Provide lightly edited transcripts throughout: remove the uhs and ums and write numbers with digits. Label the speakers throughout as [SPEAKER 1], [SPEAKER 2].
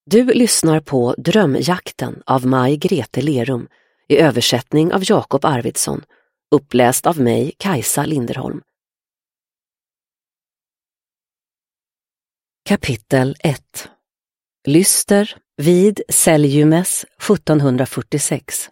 [SPEAKER 1] Du lyssnar på Drömjakten av Maj-Grete Lerum i översättning av Jakob Arvidsson, uppläst av mig, Kajsa Linderholm. Kapitel 1. Lyster vid Seljumes 1746.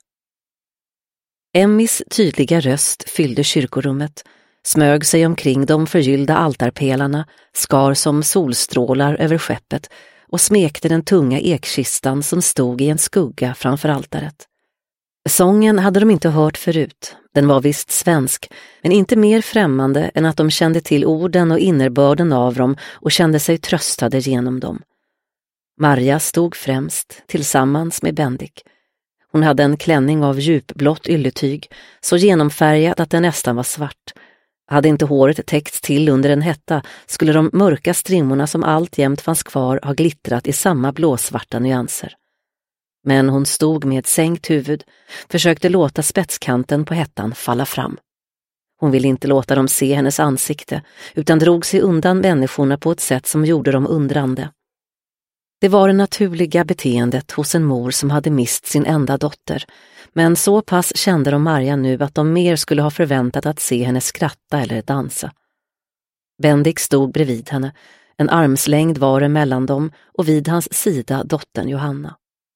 [SPEAKER 1] Emmys tydliga röst fyllde kyrkorummet, smög sig omkring de förgyllda altarpelarna, skar som solstrålar över skeppet och smekte den tunga ekkistan som stod i en skugga framför altaret. Sången hade de inte hört förut. Den var visst svensk, men inte mer främmande än att de kände till orden och innerbörden av dem och kände sig tröstade genom dem. Marja stod främst, tillsammans med Bendik. Hon hade en klänning av djupblått ylletyg, så genomfärgad att den nästan var svart. Hade inte håret täckts till under en hetta skulle de mörka strimmorna som alltjämt fanns kvar ha glittrat i samma blåsvarta nyanser. Men hon stod med sänkt huvud, försökte låta spetskanten på hettan falla fram. Hon ville inte låta dem se hennes ansikte, utan drog sig undan människorna på ett sätt som gjorde dem undrande. Det var det naturliga beteendet hos en mor som hade mist sin enda dotter, men så pass kände de Marja nu att de mer skulle ha förväntat att se henne skratta eller dansa. Bendik stod bredvid henne, en armslängd var det mellan dem och vid hans sida dottern Johanna.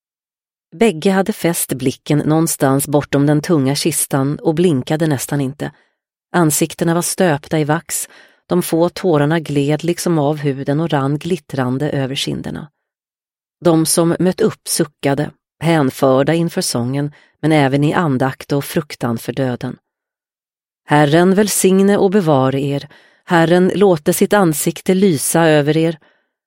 [SPEAKER 1] Bägge hade fäst blicken någonstans bortom den tunga kistan och blinkade nästan inte. Ansiktena var stöpta i vax, de få tårarna gled liksom av huden och rann glittrande över kinderna. De som mött upp suckade, hänförda inför sången, men även i andakt och fruktan för döden. Herren välsigne och bevare er, Herren låte sitt ansikte lysa över er.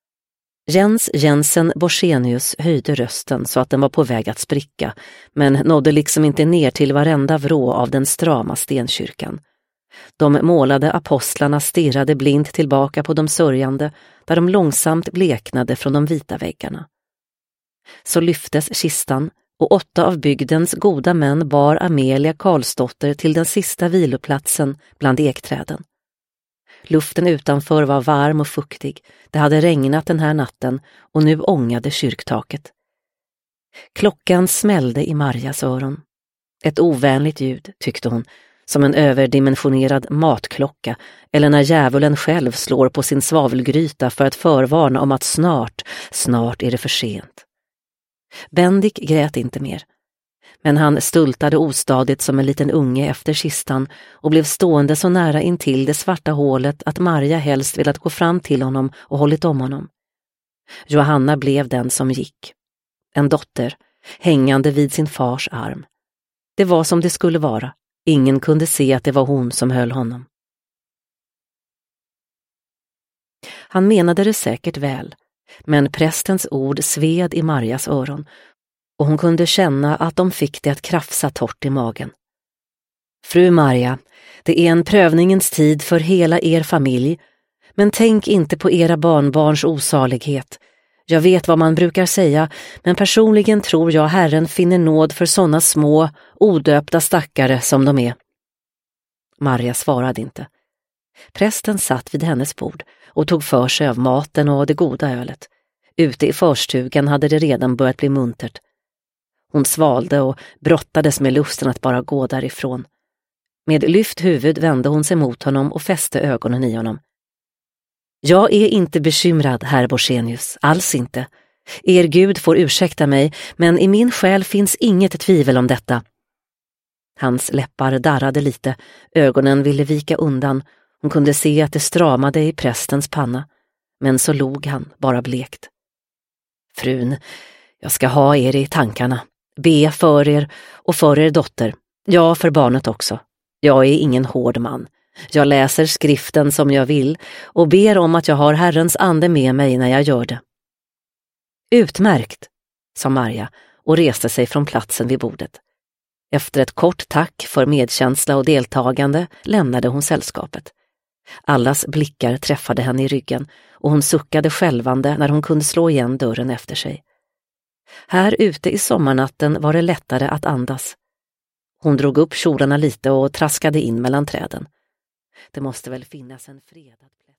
[SPEAKER 1] Jens Jensen Borssenius höjde rösten så att den var på väg att spricka, men nådde liksom inte ner till varenda vrå av den strama stenkyrkan. De målade apostlarna stirrade blint tillbaka på de sörjande, där de långsamt bleknade från de vita väggarna. Så lyftes kistan, och 8 av bygdens goda män bar Amelia Karlsdotter till den sista viloplatsen bland ekträden. Luften utanför var varm och fuktig. Det hade regnat den här natten och nu ångade kyrktaket. Klockan smällde i Marjas öron. Ett ovänligt ljud, tyckte hon, som en överdimensionerad matklocka eller när djävulen själv slår på sin svavelgryta för att förvarna om att snart är det för sent. Bendik grät inte mer, men han stultade ostadigt som en liten unge efter kistan och blev stående så nära intill det svarta hålet att Marja helst velat gå fram till honom och hållit om honom. Johanna blev den som gick. En dotter, hängande vid sin fars arm. Det var som det skulle vara. Ingen kunde se att det var hon som höll honom. Han menade det säkert väl, men prästens ord sved i Marjas öron och hon kunde känna att de fick det att krafsa torrt i magen. Fru Marja, det är en prövningens tid för hela er familj, men tänk inte på era barnbarns osalighet. Jag vet vad man brukar säga, men personligen tror jag Herren finner nåd för sådana små, odöpta stackare som de är. Marja svarade inte. Prästen satt vid hennes bord och tog för sig av maten och det goda ölet. Ute i förstugan hade det redan börjat bli muntert. Hon svalde och brottades med lusten att bara gå därifrån. Med lyft huvud vände hon sig mot honom och fäste ögonen i honom. Jag är inte bekymrad, herr Borssenius, alls inte. Er Gud får ursäkta mig, men i min själ finns inget tvivel om detta. Hans läppar darrade lite, ögonen ville vika undan. Hon kunde se att det stramade i prästens panna, men så log han, bara blekt. Frun, jag ska ha er i tankarna. Be för er och för er dotter. Ja, för barnet också. Jag är ingen hård man. Jag läser skriften som jag vill och ber om att jag har Herrens ande med mig när jag gör det. Utmärkt, sa Marja och reste sig från platsen vid bordet. Efter ett kort tack för medkänsla och deltagande lämnade hon sällskapet. Allas blickar träffade henne i ryggen och hon suckade skälvande när hon kunde slå igen dörren efter sig. Här ute i sommarnatten var det lättare att andas. Hon drog upp kjolarna lite och traskade in mellan träden. Det måste väl finnas en fredad plats.